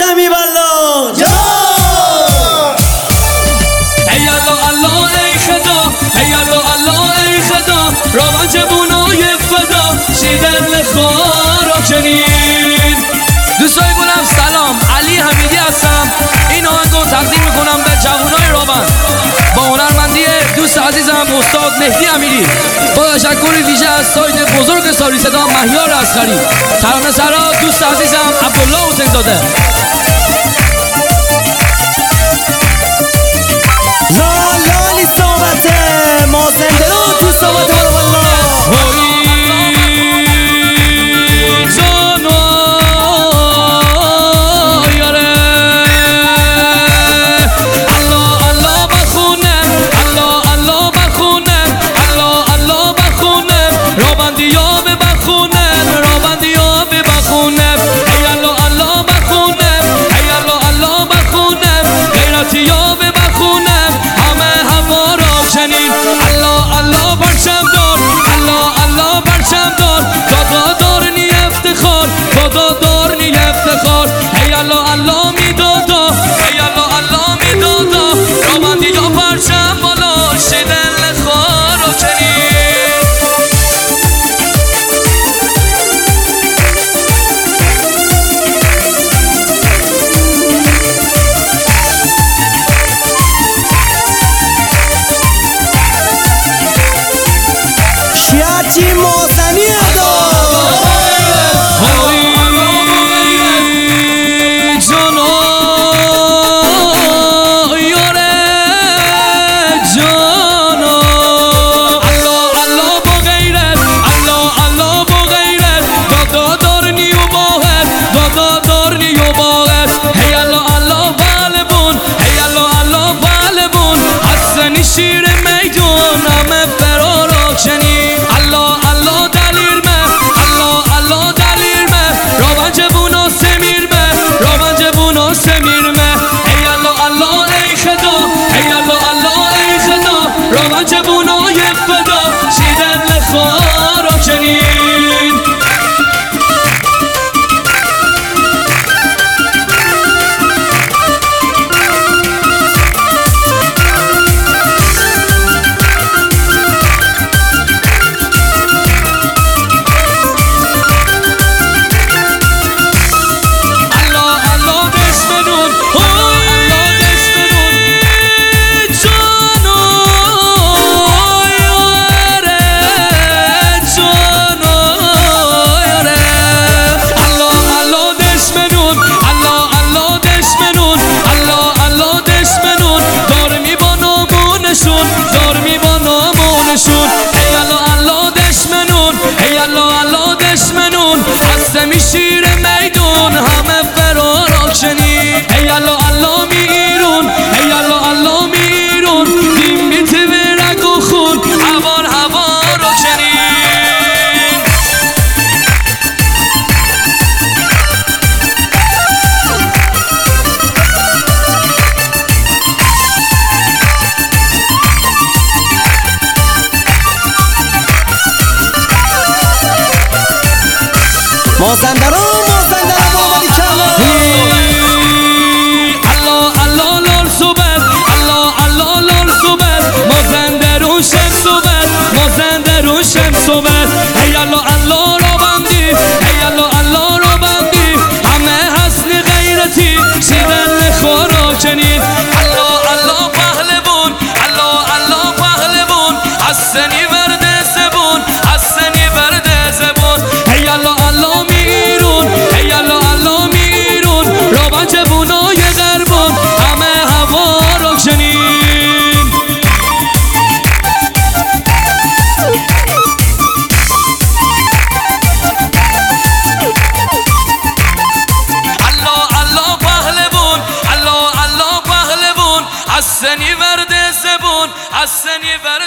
جمعی بلال ای الله الله ای خدا ای الله الله ای خدا روان جوونای فدا شیدن خارا چنین. دوستای گلم سلام، علی حمیدی هستم. این آهنگو تقدیم میکنم به جوانای روان با هنرمندی دوست عزیزم استاد مهدی امیری، با تشکر ویژه از سایت بزرگ ساری صدا مهیار اصغری، ترانه سرا دوست عزیزم عبدالله حسین زاده. لالی صحبت ما زنده رو تو صحبت والله شیعتی موزنی شیر میدون همه فرارا چنین. الله الله دلیل مه الله الله دلیل مه روان جوونا سمیر مه روان جوونا سمیر مه ای الله الله ای خدا ای الله الله ای خدا روان جوونا یک فدا شیدن لخارا چنین. شیر میدون همه فرارا چنین. ای الله الله میرون ای الله الله میرون دیم بیت به رگ و خون هوار هوارا چنین. مازندران بابالی کلا الله الله لال صبح الله الله لال صبح مازندران شم صبح مازندران شم صبح ای الله الله رو بندی ای الله الله رو بندی همه حسن غیرتی شیدن خورا چنین. الله الله پهلوان الله الله پهلوان حسنی ورده زبون حسنی ورده زبون ای الله الله میرون ای الله الله میرون روان جوونای غربان همه هوا رو چنین. الله الله پهلوان الله الله پهلوان حسنی ورده زبون حسنی ورده